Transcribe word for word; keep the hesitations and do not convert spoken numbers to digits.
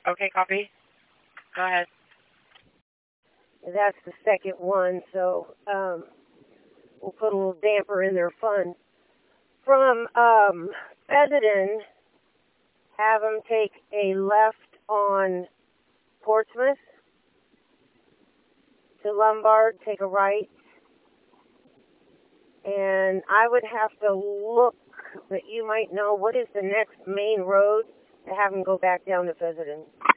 Okay, copy. Go ahead. That's the second one, so um, we'll put a little damper in their fun. From um, Fessenden, have them take a left on Portsmouth to Lombard, take a right, and I would have to look that you might know what is the next main road to have them go back down to Fessenden.